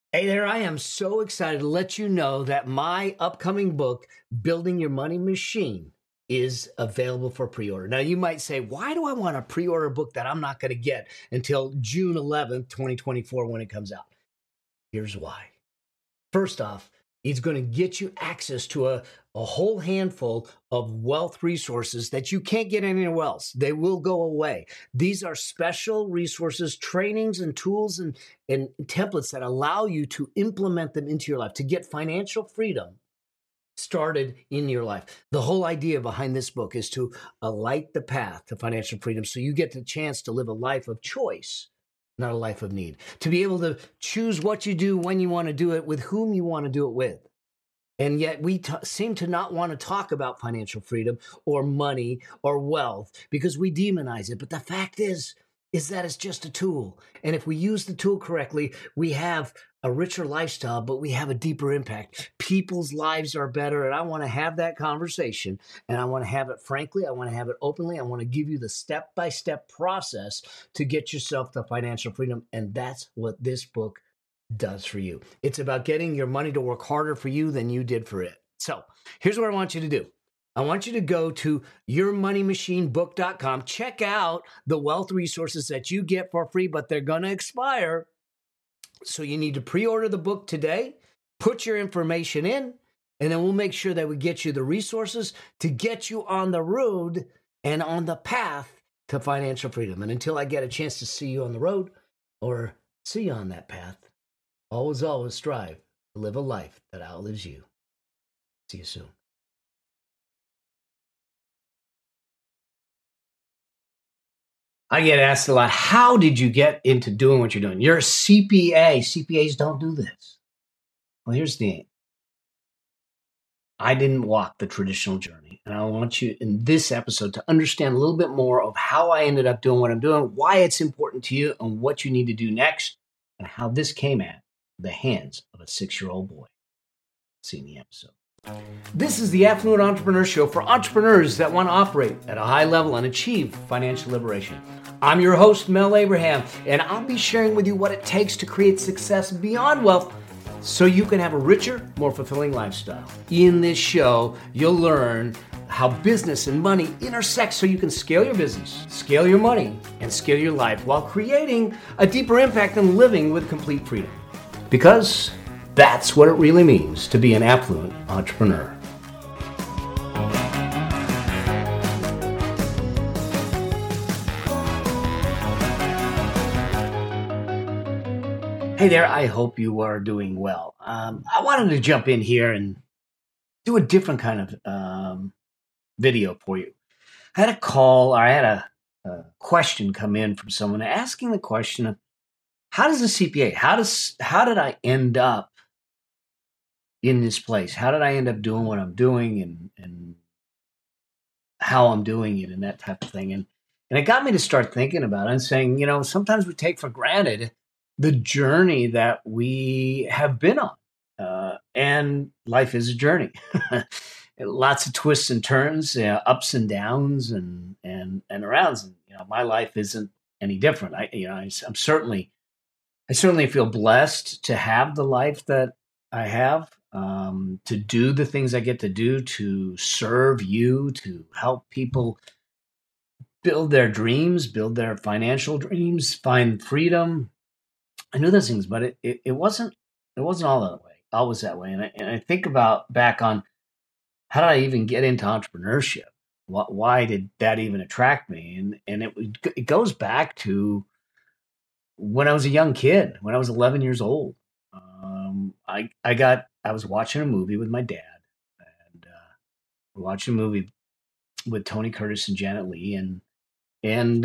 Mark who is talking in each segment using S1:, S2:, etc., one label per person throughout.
S1: Hey there, I am so excited to let you know that my upcoming book, Building Your Money Machine, is available for pre order. Now, you might say, why do I want to pre order a book that I'm not going to get until June 11th, 2024, when it comes out? Here's why. First off, it's going to get you access to a whole handful of wealth resources that you can't get anywhere else. They will go away. These are special resources, trainings, and tools and templates that allow you to implement them into your life to get financial freedom started in your life. The whole idea behind this book is to light the path to financial freedom so you get the chance to live a life of choice, not a life of need. To be able to choose what you do, when you want to do it, with whom you want to do it with. And yet we seem to not want to talk about financial freedom or money or wealth because we demonize it. But the fact is that it's just a tool. And if we use the tool correctly, we have a richer lifestyle, but we have a deeper impact. People's lives are better. And I want to have that conversation. And I want to have it frankly. I want to have it openly. I want to give you the step-by-step process to get yourself to financial freedom. And that's what this book does for you. It's about getting your money to work harder for you than you did for it. So here's what I want you to do. I want you to go to yourmoneymachinebook.com. Check out the wealth resources that you get for free, but they're going to expire. So you need to pre-order the book today, put your information in, and then we'll make sure that we get you the resources to get you on the road and on the path to financial freedom. And until I get a chance to see you on the road or see you on that path, always strive to live a life that outlives you. See you soon. I get asked a lot, how did you get into doing what you're doing? You're a CPA. CPAs don't do this. Well, here's the thing. I didn't walk the traditional journey. And I want you in this episode to understand a little bit more of how I ended up doing what I'm doing, why it's important to you, and what you need to do next, and how this came at the hands of a 6-year-old boy. See you in the episode. This is the Affluent Entrepreneur Show for entrepreneurs that want to operate at a high level and achieve financial liberation. I'm your host, Mel Abraham, and I'll be sharing with you what it takes to create success beyond wealth so you can have a richer, more fulfilling lifestyle. In this show, you'll learn how business and money intersect so you can scale your business, scale your money, and scale your life while creating a deeper impact and living with complete freedom. Because that's what it really means to be an affluent entrepreneur. Hey there, I hope you are doing well. I wanted to jump in here and do a different kind of video for you. I had a call, or I had a question come in from someone asking the question of, how does a CPA, how did I end up in this place? How did I end up doing what I'm doing and how I'm doing it and that type of thing? And it got me to start thinking about it and saying, sometimes we take for granted the journey that we have been on. And life is a journey. Lots of twists and turns, ups and downs and arounds. And, my life isn't any different. I certainly feel blessed to have the life that I have, to do the things I get to do, to serve you, to help people build their dreams, build their financial dreams, find freedom. I knew those things, but it wasn't all that way, always that way. And I think about back on, how did I even get into entrepreneurship? Why did that even attract me? And it goes back to when I was a young kid, when I was 11 years old. I was watching a movie with my dad, and we're watching a movie with Tony Curtis and Janet Leigh, and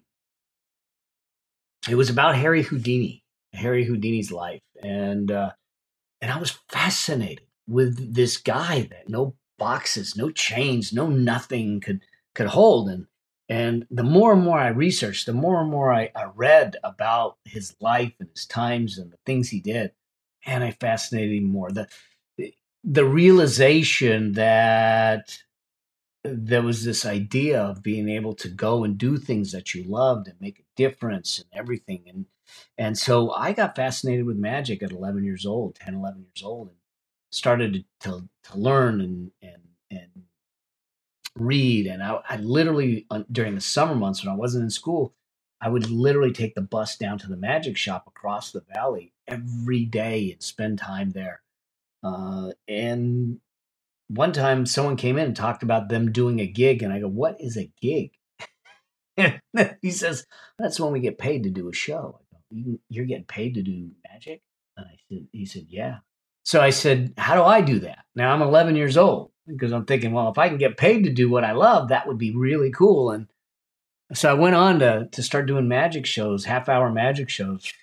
S1: it was about Harry Houdini's life, and I was fascinated with this guy that no boxes, no chains, no nothing could hold. And the more and more I researched, the more and more I read about his life and his times and the things he did, and I fascinated even more. The realization that there was this idea of being able to go and do things that you loved and make a difference and everything. And so I got fascinated with magic at 11 years old, 10, 11 years old, and started to learn and read. And I literally, during the summer months when I wasn't in school, I would literally take the bus down to the magic shop across the valley every day and spend time there. And one time someone came in and talked about them doing a gig, and I go, "What is a gig?" And he says, "That's when we get paid to do a show." I go, "You're getting paid to do magic?" And he said, "Yeah." So I said, "How do I do that?" Now I'm 11 years old because I'm thinking, well, if I can get paid to do what I love, that would be really cool. And so I went on to start doing magic shows, half-hour magic shows,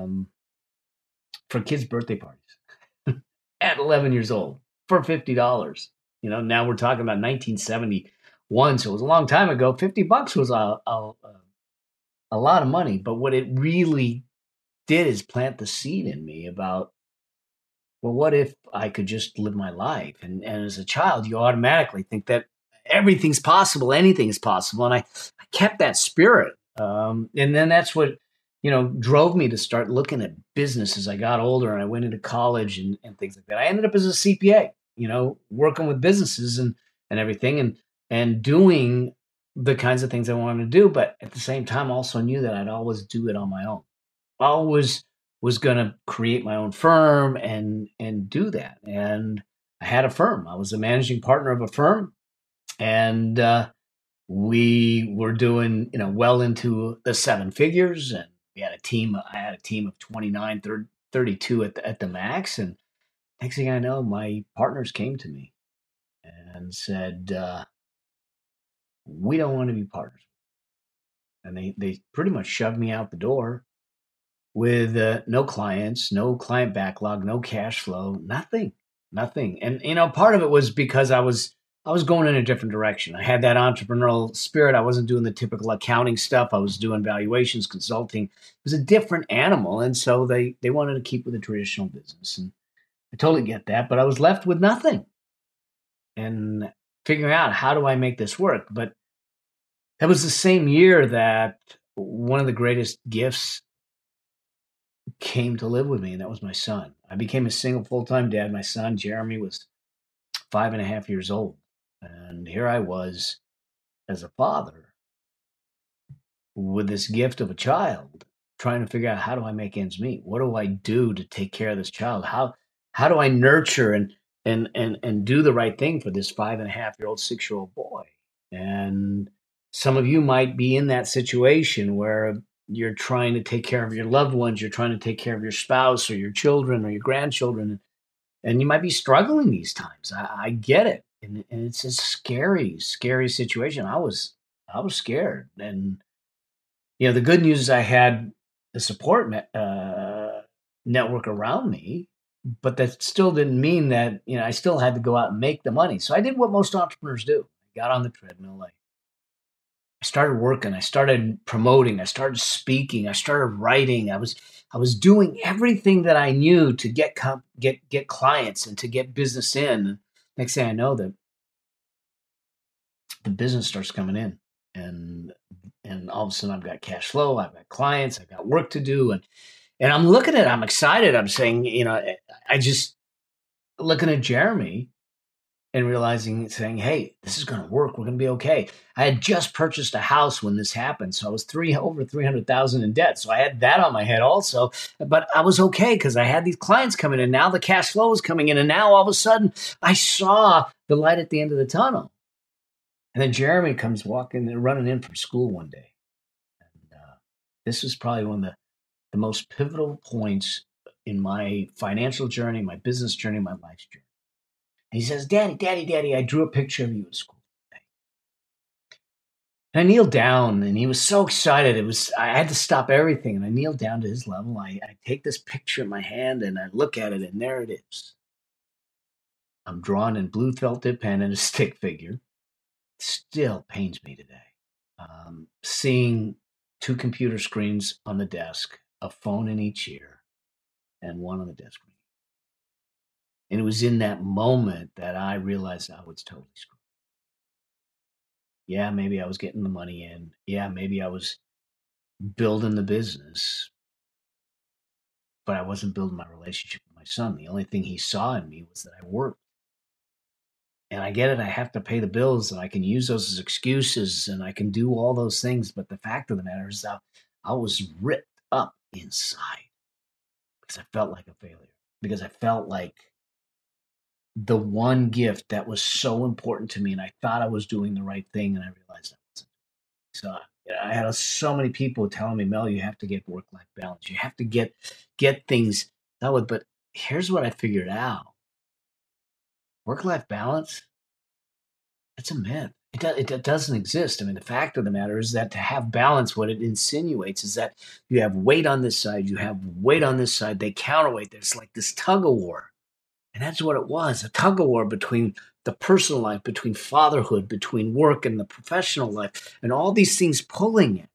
S1: for kids' birthday parties at 11 years old for $50. Now we're talking about 1971, so it was a long time ago. $50 was a lot of money, but what it really did is plant the seed in me about, well, what if I could just live my life? And as a child, you automatically think that everything's possible, anything is possible. And I kept that spirit. And then that's what, drove me to start looking at business as I got older and I went into college and things like that. I ended up as a CPA, working with businesses and everything and doing the kinds of things I wanted to do. But at the same time, also knew that I'd always do it on my own. Always was going to create my own firm and do that. And I had a firm. I was a managing partner of a firm, and we were doing well into the seven figures. And we had a team. I had a team of 29, 32 at the max. And next thing I know, my partners came to me and said, "We don't want to be partners." And they pretty much shoved me out the door with no clients, no client backlog, no cash flow, nothing, nothing. And part of it was because I was going in a different direction. I had that entrepreneurial spirit. I wasn't doing the typical accounting stuff. I was doing valuations, consulting. It was a different animal, and so they wanted to keep with the traditional business. And I totally get that, but I was left with nothing and figuring out how do I make this work. But that was the same year that one of the greatest gifts came to live with me, and that was my son. I became a single full-time dad. My son, Jeremy, was 5.5 years old. And here I was as a father with this gift of a child, trying to figure out how do I make ends meet? What do I do to take care of this child? How do I nurture and do the right thing for this 5.5-year-old, 6-year-old boy? And some of you might be in that situation where you're trying to take care of your loved ones, you're trying to take care of your spouse or your children or your grandchildren, and you might be struggling these times. I get it, and it's a scary, scary situation. I was scared, and the good news is I had the support network around me, but that still didn't mean that I still had to go out and make the money. So I did what most entrepreneurs do. I got on the treadmill. I started working. I started promoting. I started speaking. I started writing. I was doing everything that I knew to get clients and to get business in. Next thing I know, the business starts coming in, and all of a sudden I've got cash flow. I've got clients. I've got work to do, and I'm looking at it. I'm excited. I'm saying, I just looking at Jeremy and realizing, saying, "Hey, this is going to work. We're going to be okay." I had just purchased a house when this happened, so I was over 300,000 in debt. So I had that on my head also, but I was okay because I had these clients coming in. Now the cash flow was coming in, and now all of a sudden I saw the light at the end of the tunnel. And then Jeremy comes walking and running in from school one day, and this was probably one of the most pivotal points in my financial journey, my business journey, my life's journey. And he says, "Daddy, Daddy, Daddy, I drew a picture of you at school today." And I kneeled down, and he was so excited. I had to stop everything, and I kneeled down to his level. I take this picture in my hand, and I look at it, and there it is. I'm drawn in blue felt tip pen and a stick figure. It still pains me today. Seeing two computer screens on the desk, a phone in each ear, and one on the desk. And it was in that moment that I realized I was totally screwed. Yeah, maybe I was getting the money in. Yeah, maybe I was building the business, but I wasn't building my relationship with my son. The only thing he saw in me was that I worked. And I get it. I have to pay the bills and I can use those as excuses and I can do all those things. But the fact of the matter is that I was ripped up inside because I felt like a failure, because I felt like the one gift that was so important to me. And I thought I was doing the right thing. And I realized I wasn't. So I had so many people telling me, Mel, you have to get work-life balance. You have to get things done with. But here's what I figured out: work-life balance, it's a myth. It doesn't exist. I mean, the fact of the matter is that to have balance, what it insinuates is that you have weight on this side, you have weight on this side. They counterweight. There's like this tug of war, and that's what it was—a tug of war between the personal life, between fatherhood, between work and the professional life, and all these things pulling it.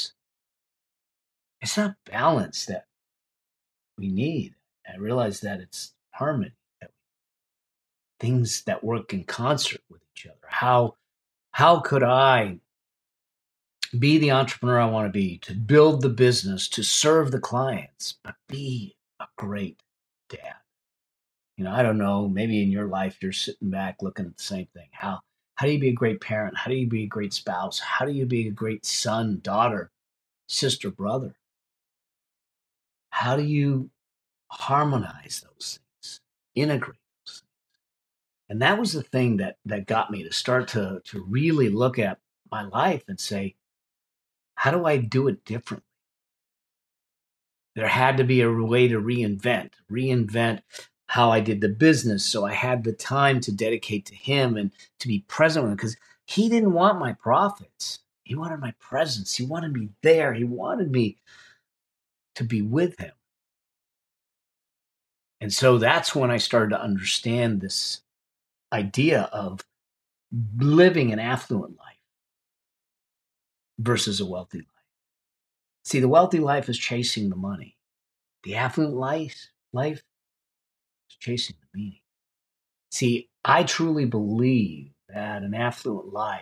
S1: It's not balance that we need. I realize that it's harmony, that things that work in concert with each other. How could I be the entrepreneur I want to be, to build the business, to serve the clients, but be a great dad? I don't know, maybe in your life you're sitting back looking at the same thing. How do you be a great parent? How do you be a great spouse? How do you be a great son, daughter, sister, brother? How do you harmonize those things, integrate those things? And that was the thing that got me to start to really look at my life and say, how do I do it differently? There had to be a way to reinvent how I did the business. So I had the time to dedicate to him and to be present with him, because he didn't want my profits. He wanted my presence. He wanted me there. He wanted me to be with him. And so that's when I started to understand this idea of living an affluent life versus a wealthy life. See, the wealthy life is chasing the money. The affluent life is chasing the meaning. See, I truly believe that an affluent life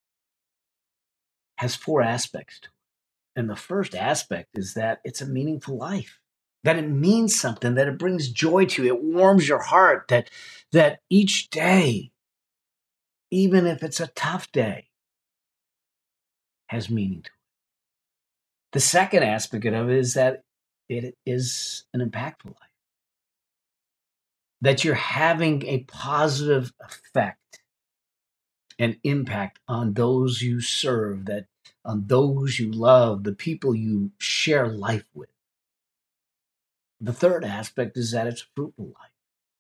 S1: has four aspects to it. And the first aspect is that it's a meaningful life, that it means something, that it brings joy to you, it warms your heart, that each day, even if it's a tough day, has meaning to it. The second aspect of it is that it is an impactful life, that you're having a positive effect and impact on those you serve, that on those you love, the people you share life with. The third aspect is that it's a fruitful life,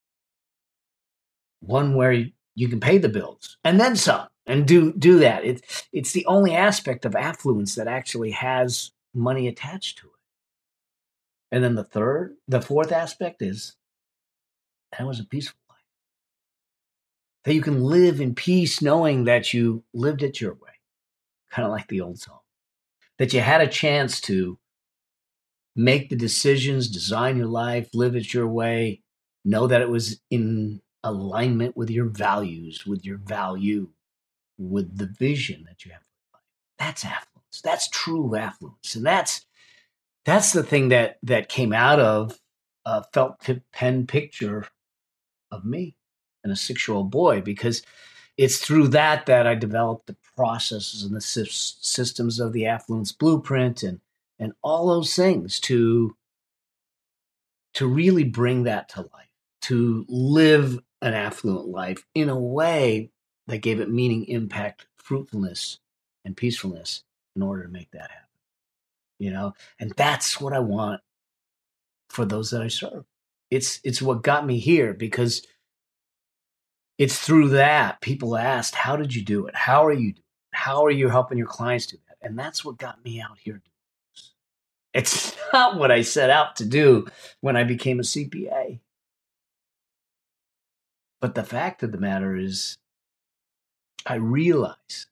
S1: one where you can pay the bills and then some, and do that. It's the only aspect of affluence that actually has money attached to it. And then the fourth aspect is that it was a peaceful life, that you can live in peace knowing that you lived it your way, kind of like the old song, that you had a chance to make the decisions, design your life, live it your way, know that it was in alignment with your values, with your value, with the vision that you have for life. That's affluence. That's true affluence. And that's the thing that came out of a felt tip pen picture of me and a 6-year-old boy, because it's through that I developed the processes and the systems of the affluence blueprint and all those things to really bring that to life, to live an affluent life in a way that gave it meaning, impact, fruitfulness, and peacefulness in order to make that happen. And that's what I want for those that I serve. It's what got me here, because it's through that people asked, how did you do it? How are you doing it? How are you helping your clients do that? And that's what got me out here doing this. It's not what I set out to do when I became a CPA. But the fact of the matter is, I realize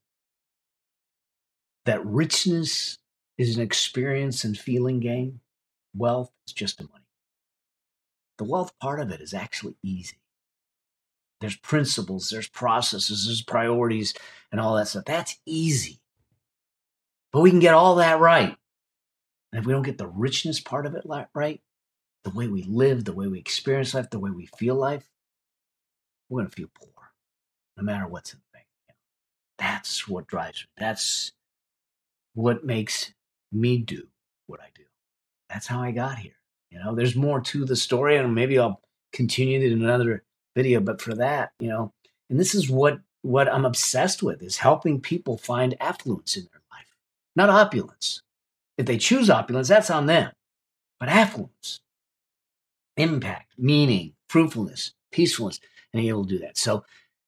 S1: that richness is an experience and feeling game. Wealth is just a money. The wealth part of it is actually easy. There's principles, there's processes, there's priorities, and all that stuff. That's easy. But we can get all that right. And if we don't get the richness part of it right, the way we live, the way we experience life, the way we feel life, we're going to feel poor, no matter what's in the bank account. That's what drives me. That's what makes me do what I do. That's how I got here. There's more to the story, and maybe I'll continue it in another video. But for that, and this is what I'm obsessed with, is helping people find affluence in their life, not opulence. If they choose opulence, that's on them. But affluence, impact, meaning, fruitfulness, peacefulness, and able to do that. So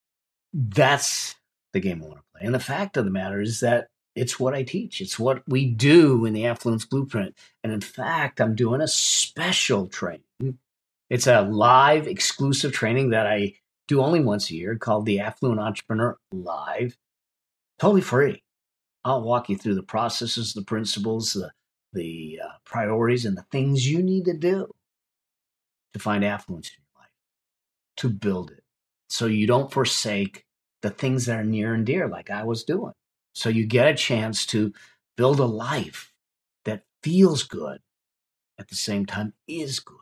S1: that's the game I want to play. And the fact of the matter is that it's what I teach. It's what we do in the Affluence Blueprint. And in fact, I'm doing a special training. It's a live, exclusive training that I do only once a year called the Affluent Entrepreneur Live. Totally free. I'll walk you through the processes, the principles, the priorities, and the things you need to do to find affluence in your life, to build it, so you don't forsake the things that are near and dear like I was doing. So you get a chance to build a life that feels good, at the same time is good.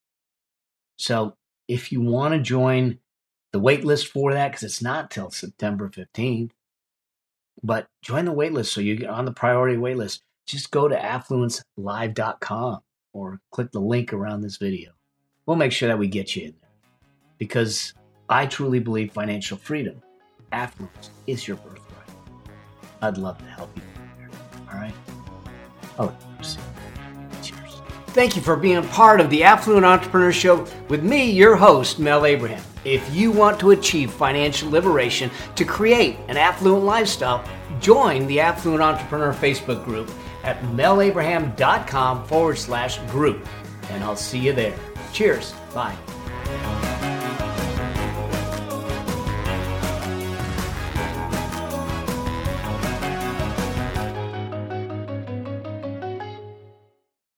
S1: So if you want to join the wait list for that, because it's not till September 15th, but join the wait list so you get on the priority wait list. Just go to affluencelive.com or click the link around this video. We'll make sure that we get you in there, because I truly believe financial freedom, affluence, is your birthright. I'd love to help you there. All right? Oh, cheers. Thank you for being part of the Affluent Entrepreneur Show with me, your host, Mel Abraham. If you want to achieve financial liberation to create an affluent lifestyle, join the Affluent Entrepreneur Facebook group at melabraham.com/group. And I'll see you there. Cheers. Bye.